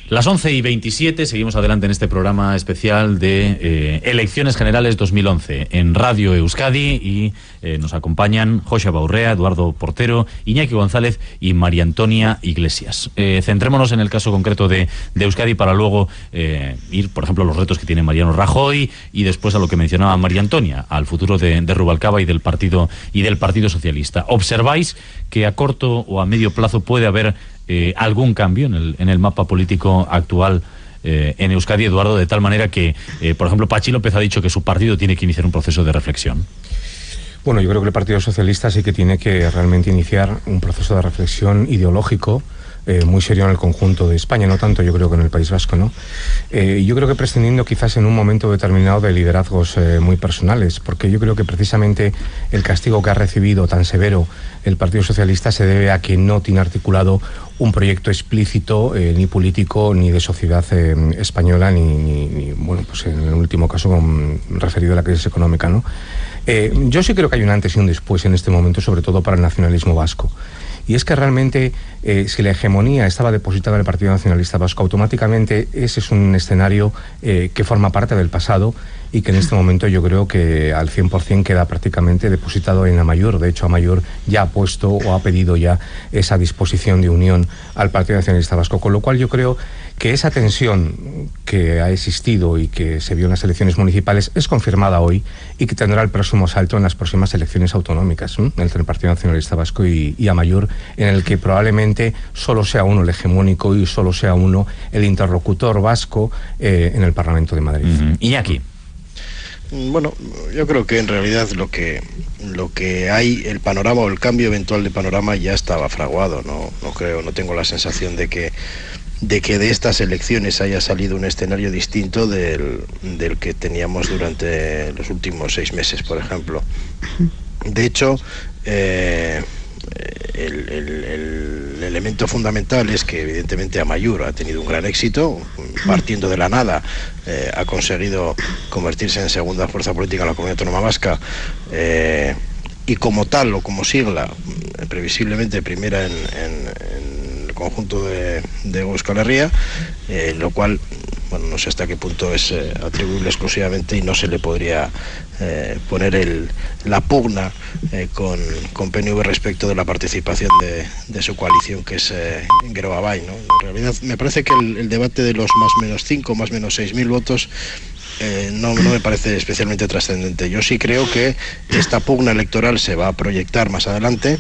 Las 11:27, seguimos adelante en este programa especial de Elecciones Generales 2011 en Radio Euskadi y nos acompañan José Baurrea, Eduardo Portero, Iñaki González y María Antonia Iglesias. Centrémonos en el caso concreto de Euskadi para luego ir, por ejemplo, a los retos que tiene Mariano Rajoy y después a lo que mencionaba María Antonia, al futuro de Rubalcaba y del Partido Socialista. ¿Observáis que a corto o a medio plazo puede haber algún cambio en el mapa político actual en Euskadi, Eduardo, de tal manera que, por ejemplo, Patxi López ha dicho que su partido tiene que iniciar un proceso de reflexión? Bueno, yo creo que el Partido Socialista sí que tiene que realmente iniciar un proceso de reflexión ideológico muy serio en el conjunto de España, no tanto yo creo que en el País Vasco, ¿no? Yo creo que prescindiendo quizás en un momento determinado de liderazgos muy personales, porque yo creo que precisamente el castigo que ha recibido tan severo el Partido Socialista se debe a que no tiene articulado un proyecto explícito ni político ni de sociedad española ni bueno, pues en el último caso referido a la crisis económica, ¿no? Yo sí creo que hay un antes y un después en este momento, sobre todo para el nacionalismo vasco. Y es que realmente, si la hegemonía estaba depositada en el Partido Nacionalista Vasco, automáticamente ese es un escenario que forma parte del pasado y que en este momento yo creo que al 100% queda prácticamente depositado en Amaiur. De hecho, Amaiur ya ha puesto o ha pedido ya esa disposición de unión al Partido Nacionalista Vasco, con lo cual yo creo que esa tensión que ha existido y que se vio en las elecciones municipales es confirmada hoy y que tendrá el próximo salto en las próximas elecciones autonómicas entre el Partido Nacionalista Vasco y Amaiur, en el que probablemente solo sea uno el hegemónico y solo sea uno el interlocutor vasco en el Parlamento de Madrid. Iñaki. Bueno, yo creo que en realidad lo que hay, el panorama o el cambio eventual de panorama ya estaba fraguado, no tengo la sensación de que de estas elecciones haya salido un escenario distinto del que teníamos durante los últimos 6 meses, por ejemplo. De hecho, el elemento fundamental es que evidentemente Amaiur ha tenido un gran éxito, partiendo de la nada, ha conseguido convertirse en segunda fuerza política en la Comunidad Autónoma Vasca, y como tal o como sigla, previsiblemente primera en el conjunto de Euskal Herria, lo cual, bueno, no sé hasta qué punto es atribuible exclusivamente y no se le podría poner la pugna con PNV respecto de la participación de su coalición, que es Geroa Bai, ¿no? En realidad me parece que el debate de los más menos 5, más menos 6.000 votos no me parece especialmente trascendente. Yo sí creo que esta pugna electoral se va a proyectar más adelante.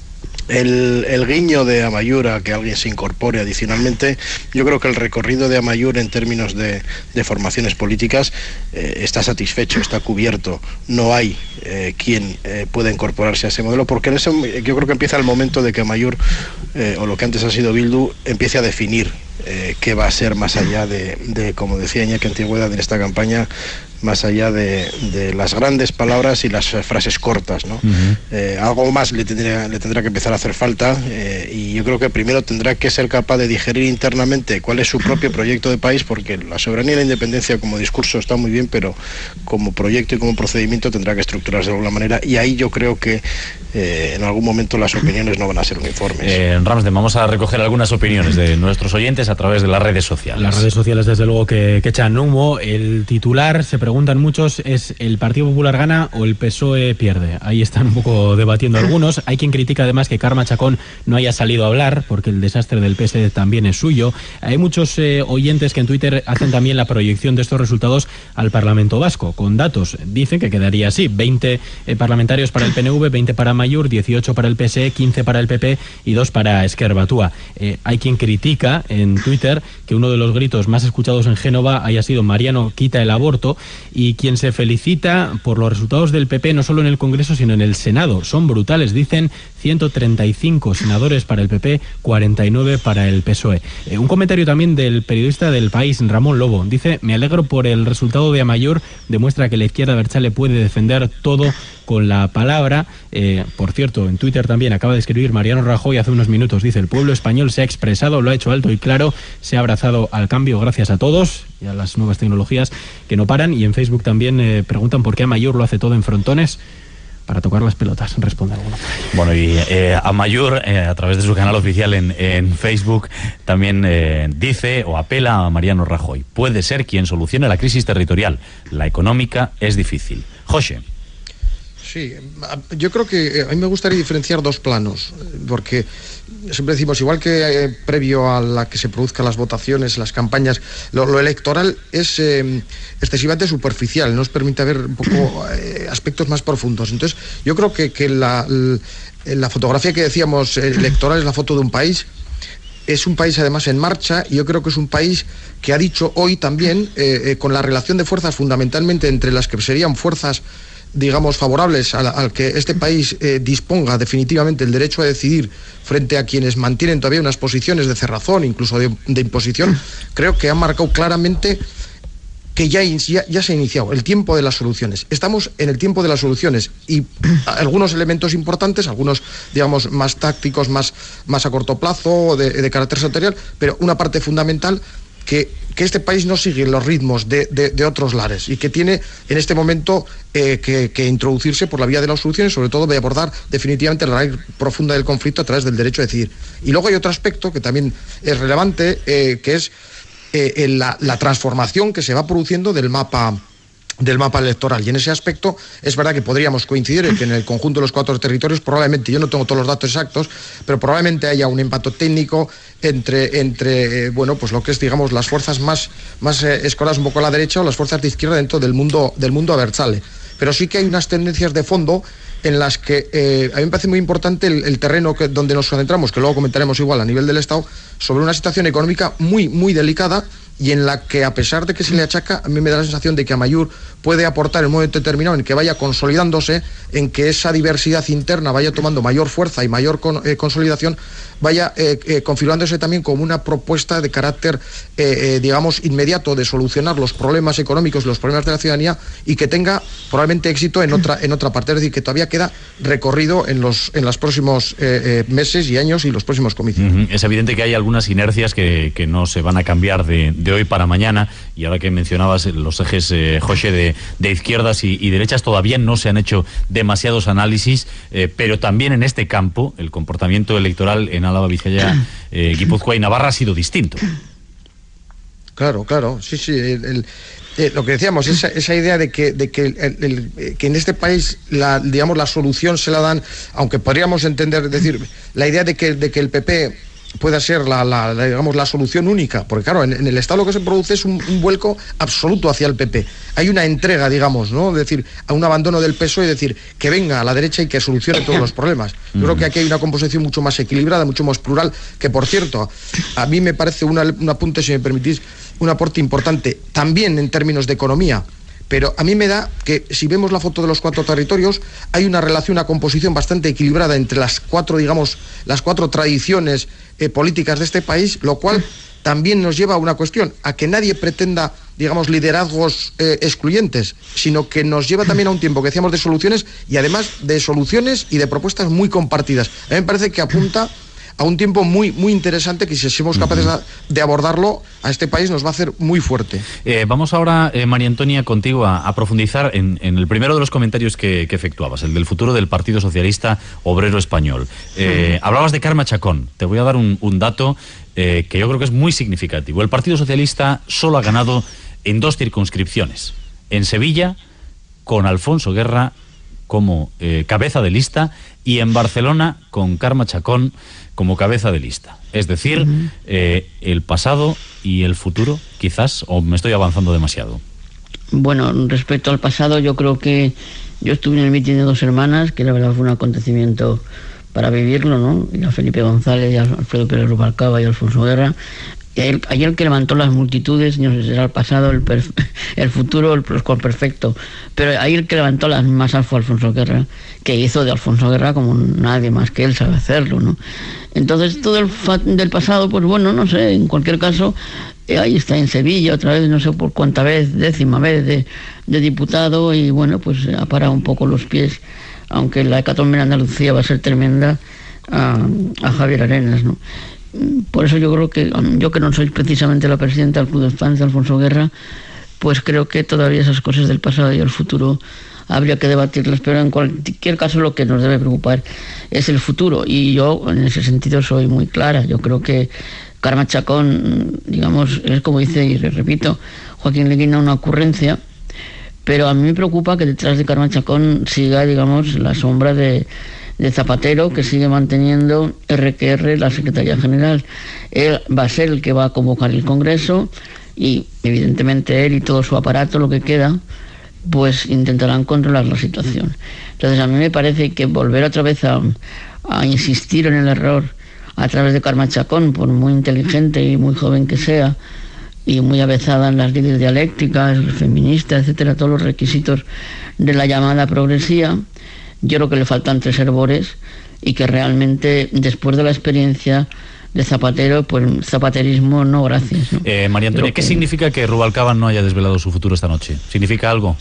El guiño de Amaiur a que alguien se incorpore adicionalmente, yo creo que el recorrido de Amaiur en términos de formaciones políticas está satisfecho, está cubierto. No hay quien pueda incorporarse a ese modelo, porque yo creo que empieza el momento de que Amaiur, o lo que antes ha sido Bildu, empiece a definir qué va a ser más allá de como decía Iñaki Antigüedad en esta campaña, más allá de las grandes palabras y las frases cortas, ¿no? Algo más le tendrá que empezar a hacer falta, y yo creo que primero tendrá que ser capaz de digerir internamente cuál es su propio proyecto de país, porque la soberanía y la independencia como discurso está muy bien, pero como proyecto y como procedimiento tendrá que estructurarse de alguna manera, y ahí yo creo que en algún momento las opiniones no van a ser uniformes. Ramsden, vamos a recoger algunas opiniones de nuestros oyentes a través de las redes sociales. Las redes sociales, desde luego, que echan humo. El titular, se preguntan muchos, es: ¿el Partido Popular gana o el PSOE pierde? Ahí están un poco debatiendo algunos. Hay quien critica además que Carme Chacón no haya salido a hablar, porque el desastre del PS también es suyo. Hay muchos oyentes que en Twitter hacen también la proyección de estos resultados al Parlamento Vasco, con datos. Dicen que quedaría así: 20 parlamentarios para el PNV, 20 para Amaiur, 18 para el PSE, 15 para el PP y 2 para Ezker Batua. Hay quien critica en Twitter que uno de los gritos más escuchados en Génova haya sido Mariano quita el aborto, y quien se felicita por los resultados del PP no solo en el Congreso sino en el Senado. Son brutales, dicen: 135 senadores para el PP, 49 para el PSOE. Un comentario también del periodista del País, Ramón Lobo. Dice: me alegro por el resultado de Amaiur, demuestra que la izquierda abertzale puede defender todo con la palabra. Por cierto, en Twitter también acaba de escribir Mariano Rajoy hace unos minutos. Dice: el pueblo español se ha expresado, lo ha hecho alto y claro, se ha abrazado al cambio gracias a todos y a las nuevas tecnologías que no paran. Y en Facebook también preguntan por qué Amaiur lo hace todo en frontones. para tocar las pelotas, responde alguno. Bueno, y Amaiur, a través de su canal oficial en Facebook, también dice o apela a Mariano Rajoy. Puede ser quien solucione la crisis territorial. La económica es difícil. José. Sí, yo creo que a mí me gustaría diferenciar dos planos, porque siempre decimos, igual que previo a la que se produzcan las votaciones, las campañas, lo electoral es excesivamente superficial, nos permite ver un poco aspectos más profundos. Entonces, yo creo que la fotografía que decíamos electoral es la foto de un país. Es un país además en marcha, y yo creo que es un país que ha dicho hoy también, con la relación de fuerzas fundamentalmente entre las que serían fuerzas, digamos, favorables al que este país disponga definitivamente el derecho a decidir frente a quienes mantienen todavía unas posiciones de cerrazón, incluso de imposición. Creo que han marcado claramente que ya se ha iniciado el tiempo de las soluciones. Estamos en el tiempo de las soluciones, y algunos elementos importantes, algunos, digamos, más tácticos, más a corto plazo, de carácter sectorial, pero una parte fundamental que este país no sigue los ritmos de otros lares, y que tiene en este momento que introducirse por la vía de las soluciones, sobre todo de abordar definitivamente la raíz profunda del conflicto a través del derecho a decidir. Y luego hay otro aspecto que también es relevante, que es la transformación que se va produciendo del mapa electoral, y en ese aspecto es verdad que podríamos coincidir en que en el conjunto de los 4 territorios probablemente, yo no tengo todos los datos exactos, pero probablemente haya un empate técnico entre bueno, pues lo que es, digamos, las fuerzas más escoladas un poco a la derecha, o las fuerzas de izquierda dentro del mundo abertzale. Pero sí que hay unas tendencias de fondo en las que a mí me parece muy importante el terreno donde nos concentramos, que luego comentaremos igual a nivel del Estado, sobre una situación económica muy, muy delicada, y en la que, a pesar de que se le achaca, a mí me da la sensación de que Amaiur puede aportar en un momento determinado en que vaya consolidándose, en que esa diversidad interna vaya tomando mayor fuerza y mayor consolidación, vaya configurándose también como una propuesta de carácter, digamos, inmediato, de solucionar los problemas económicos, los problemas de la ciudadanía, y que tenga probablemente éxito en otra parte. Es decir, que todavía queda recorrido en los próximos meses y años, y los próximos comicios. Es evidente que hay algunas inercias que no se van a cambiar de hoy para mañana, y ahora que mencionabas los ejes, José, de izquierdas y derechas, todavía no se han hecho demasiados análisis, pero también en este campo el comportamiento electoral en Álava, Vizcaya, Guipúzcoa y Navarra ha sido distinto. Claro, sí. Lo que decíamos, esa idea de que en este país digamos, la solución se la dan, aunque podríamos entender, decir, la idea de que el PP pueda ser digamos, la solución única, porque claro, en el Estado lo que se produce es un vuelco absoluto hacia el PP. Hay una entrega, digamos, ¿no? Es decir, a un abandono del PSOE, y decir, que venga a la derecha y que solucione todos los problemas. Yo creo que aquí hay una composición mucho más equilibrada, mucho más plural, que, por cierto, a mí me parece un apunte, si me permitís, un aporte importante, también en términos de economía. Pero a mí me da que, si vemos la foto de los 4 territorios, hay una relación, una composición bastante equilibrada entre las 4, digamos, las 4 tradiciones políticas de este país, lo cual también nos lleva a una cuestión, a que nadie pretenda, digamos, liderazgos excluyentes, sino que nos lleva también a un tiempo que decíamos de soluciones, y además de soluciones y de propuestas muy compartidas. A mí me parece que apunta a un tiempo muy, muy interesante, que si somos capaces de abordarlo, a este país nos va a hacer muy fuerte. Vamos ahora, María Antonia, contigo a profundizar en el primero de los comentarios que efectuabas, el del futuro del Partido Socialista Obrero Español. Hablabas de Carme Chacón. Te voy a dar un dato que yo creo que es muy significativo. El Partido Socialista solo ha ganado en 2 circunscripciones. En Sevilla, con Alfonso Guerra como cabeza de lista, y en Barcelona, con Carme Chacón como cabeza de lista. Es decir, el pasado y el futuro, quizás, o me estoy avanzando demasiado. Bueno, respecto al pasado, yo creo que yo estuve en el mitin de 2 hermanas, que la verdad fue un acontecimiento para vivirlo, ¿no? Y a Felipe González, y a Alfredo Pérez Rubalcaba y a Alfonso Guerra. Y ahí el que levantó las multitudes, no sé si será el pasado, el futuro, el perfecto, pero ahí el que levantó las masas fue Alfonso Guerra, que hizo de Alfonso Guerra como nadie más que él sabe hacerlo, ¿no? Entonces todo del pasado, pues bueno, no sé, en cualquier caso, ahí está en Sevilla, otra vez, no sé por cuánta vez, 10ª vez de diputado, y bueno, pues ha parado un poco los pies, aunque la hecatombe en Andalucía va a ser tremenda, a Javier Arenas, ¿no? Por eso yo creo que yo, que no soy precisamente la presidenta del Club de Fans de Alfonso Guerra, pues creo que todavía esas cosas del pasado y el futuro habría que debatirlas, pero en cualquier caso lo que nos debe preocupar es el futuro, y yo en ese sentido soy muy clara. Yo creo que Carme Chacón, digamos, es como dice, y repito, Joaquín Leguina, una ocurrencia, pero a mí me preocupa que detrás de Carme Chacón siga, digamos, la sombra de Zapatero, que sigue manteniendo RQR, la Secretaría General. Él va a ser el que va a convocar el Congreso, y evidentemente él y todo su aparato, lo que queda, pues intentarán controlar la situación. Entonces a mí me parece que volver otra vez a insistir en el error a través de Carme Chacón, por muy inteligente y muy joven que sea, y muy avezada en las leyes dialécticas, feminista, etcétera, todos los requisitos de la llamada progresía, yo creo que le faltan 3 hervores, y que realmente después de la experiencia de Zapatero, pues zapaterismo no, gracias, ¿no? María Antonia, ¿qué significa que Rubalcaba no haya desvelado su futuro esta noche? ¿Significa algo?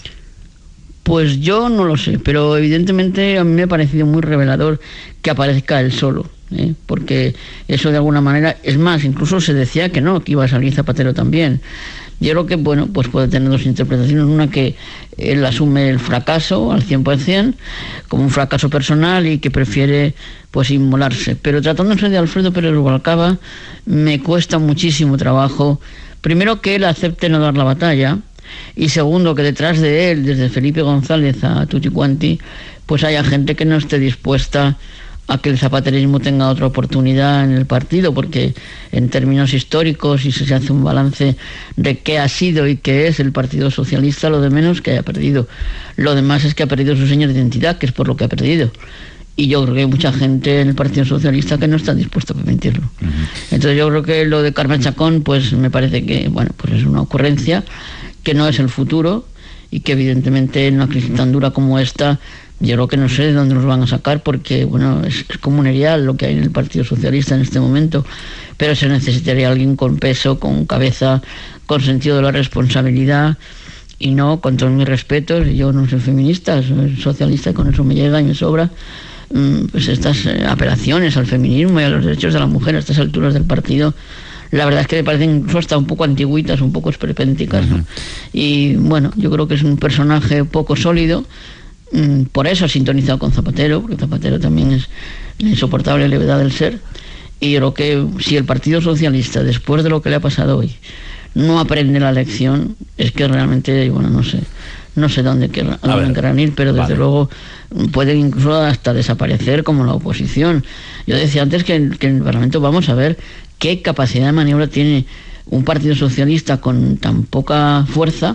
Pues yo no lo sé, pero evidentemente a mí me ha parecido muy revelador que aparezca él solo, porque eso de alguna manera, es más, incluso se decía que no, que iba a salir Zapatero también. Yo creo que, bueno, pues puede tener 2 interpretaciones. Una, que él asume el fracaso al 100% como un fracaso personal y que prefiere, pues, inmolarse. Pero tratándose de Alfredo Pérez Rubalcaba, me cuesta muchísimo trabajo, primero, que él acepte no dar la batalla, y segundo, que detrás de él, desde Felipe González a Tutti Quanti, pues haya gente que no esté dispuesta a que el zapaterismo tenga otra oportunidad en el partido, porque en términos históricos, si se hace un balance de qué ha sido y qué es el Partido Socialista, lo de menos que haya perdido. Lo demás es que ha perdido su seña de identidad, que es por lo que ha perdido. Y yo creo que hay mucha gente en el Partido Socialista que no está dispuesta a permitirlo. Entonces yo creo que lo de Carme Chacón, pues me parece que, bueno, pues es una ocurrencia, que no es el futuro, y que evidentemente en una crisis tan dura como esta, yo creo que no sé de dónde nos van a sacar, porque, bueno, es como un erial lo que hay en el Partido Socialista en este momento, pero se necesitaría alguien con peso, con cabeza, con sentido de la responsabilidad, y no, con todos mis respetos, yo no soy feminista, soy socialista, con eso me llega y me sobra, pues estas apelaciones al feminismo y a los derechos de la mujer a estas alturas del partido, la verdad es que me parecen incluso hasta un poco antiguitas, un poco esperpénticas, ¿no? Y bueno, yo creo que es un personaje poco sólido. Por eso ha sintonizado con Zapatero, porque Zapatero también es la insoportable levedad del ser. Y yo creo que si el Partido Socialista, después de lo que le ha pasado hoy, no aprende la lección, es que realmente, bueno, no sé dónde querrán ir, pero desde luego pueden incluso hasta desaparecer como la oposición. Yo decía antes que en el Parlamento vamos a ver qué capacidad de maniobra tiene un Partido Socialista con tan poca fuerza,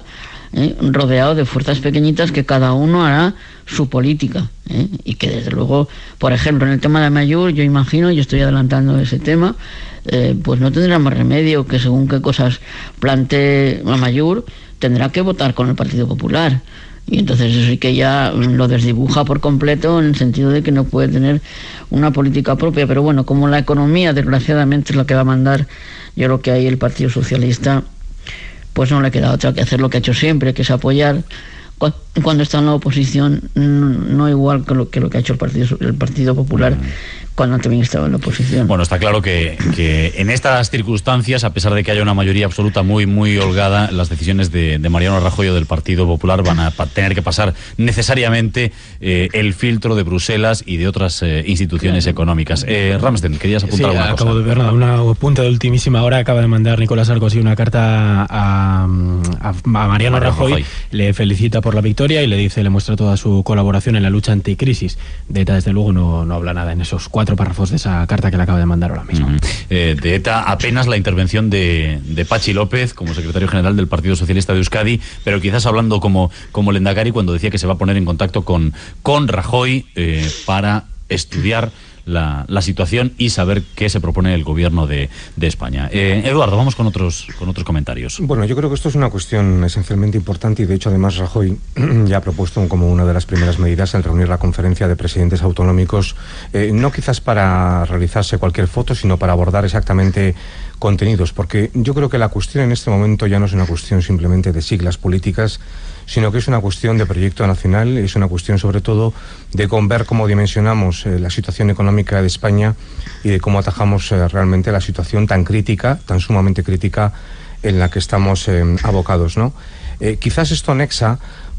rodeado de fuerzas pequeñitas que cada uno hará su política, y que desde luego, por ejemplo, en el tema de Amaiur, yo imagino, yo estoy adelantando ese tema, pues no tendrá más remedio que según qué cosas plantee Amaiur, tendrá que votar con el Partido Popular, y entonces eso sí que ya lo desdibuja por completo, en el sentido de que no puede tener una política propia. Pero bueno, como la economía desgraciadamente es la que va a mandar, yo creo que ahí el Partido Socialista pues no le queda otra que hacer lo que ha hecho siempre, que es apoyar cuando está en la oposición, no igual que lo que ha hecho el Partido Popular cuando también estaba en la oposición. Bueno, está claro que en estas circunstancias, a pesar de que haya una mayoría absoluta muy, muy holgada, las decisiones de Mariano Rajoy o del Partido Popular van a tener que pasar necesariamente el filtro de Bruselas y de otras instituciones económicas. Ramsten, querías apuntar alguna cosa. Acabo de ver una punta de ultimísima hora. Acaba de mandar Nicolás Sarkozy una carta a Mariano Rajoy. Le felicita por la victoria y le muestra toda su colaboración en la lucha anticrisis. De ETA, desde luego, no habla nada en esos 4 párrafos de esa carta que le acaba de mandar ahora mismo. De ETA apenas la intervención de Patxi López como secretario general del Partido Socialista de Euskadi, pero quizás hablando como Lehendakari cuando decía que se va a poner en contacto con Rajoy para estudiar la situación y saber qué se propone el gobierno de España. Eduardo, vamos con otros comentarios. Bueno, yo creo que esto es una cuestión esencialmente importante y de hecho además Rajoy ya ha propuesto como una de las primeras medidas el reunir la conferencia de presidentes autonómicos, no quizás para realizarse cualquier foto, sino para abordar exactamente contenidos, porque yo creo que la cuestión en este momento ya no es una cuestión simplemente de siglas políticas, sino que es una cuestión de proyecto nacional, es una cuestión sobre todo de ver cómo dimensionamos la situación económica de España y de cómo atajamos realmente la situación tan crítica, tan sumamente crítica en la que estamos abocados, ¿no? Quizás esto anexa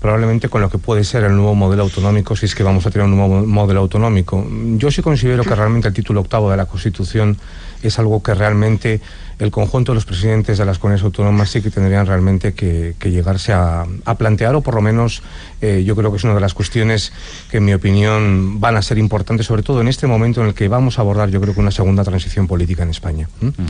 probablemente con lo que puede ser el nuevo modelo autonómico, si es que vamos a tener un nuevo modelo autonómico. Yo sí considero que realmente el título 8º de la Constitución es algo que realmente el conjunto de los presidentes de las comunidades autónomas sí que tendrían realmente que llegarse a plantear, o por lo menos yo creo que es una de las cuestiones que en mi opinión van a ser importantes, sobre todo en este momento en el que vamos a abordar, yo creo que una segunda transición política en España.